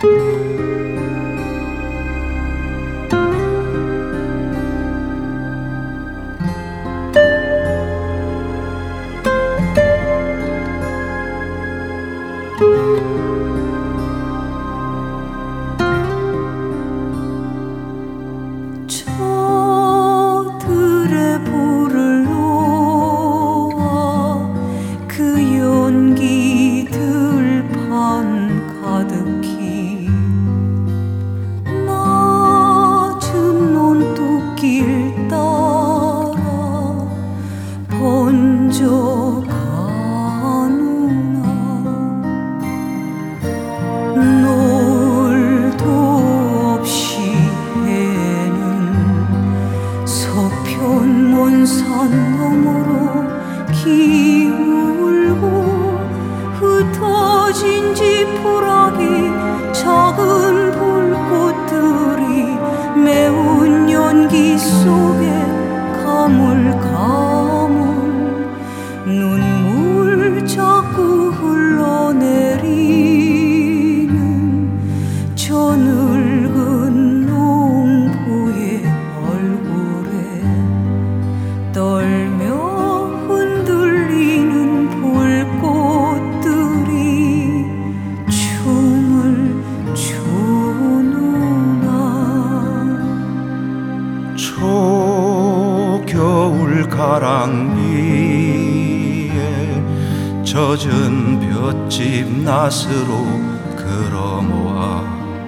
젖은 볏짚 낫으로 걸어모아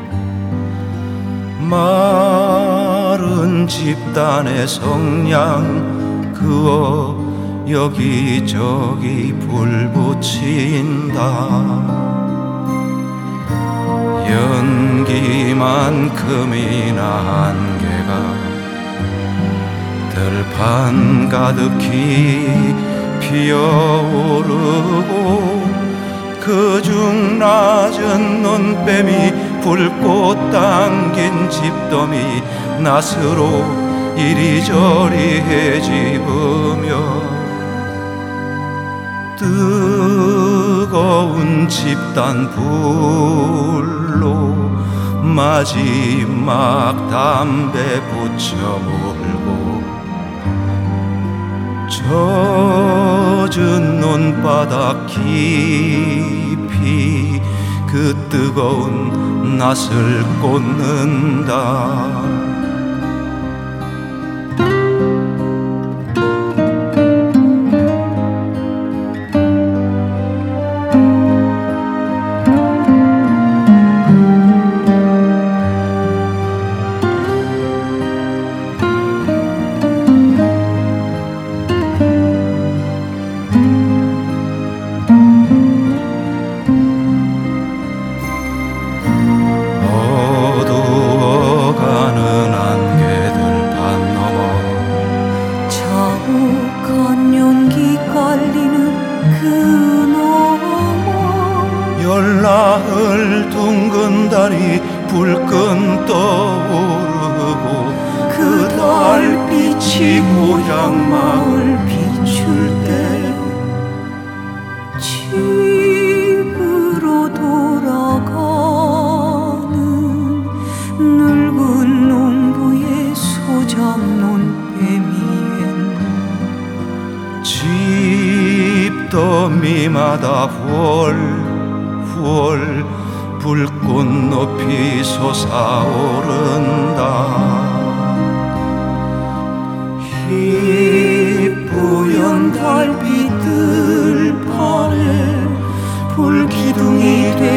마른 집단의 성냥 그어 여기저기 불 붙인다. 연기만큼이나 안개가 들판 가득히 피어오르고 그중 낮은 눈뱀이 불꽃 당긴 집더미 낫으로 이리저리 헤집으며 뜨거운 집단 불로 마지막 담배 붙여 물고 젖은 눈바닥 깊이 그 뜨거운 낫을 꽂는다. 열나흘 둥근 달이 불끈 떠오르고 그 달빛이 고향 마을 비출 때 집으로 돌아가는 늙은 농부의 소장농 뱀이엔 집더미마다 월 불꽃 높이 솟아오른다. 희뿌연 달빛 들판에 불기둥이 돼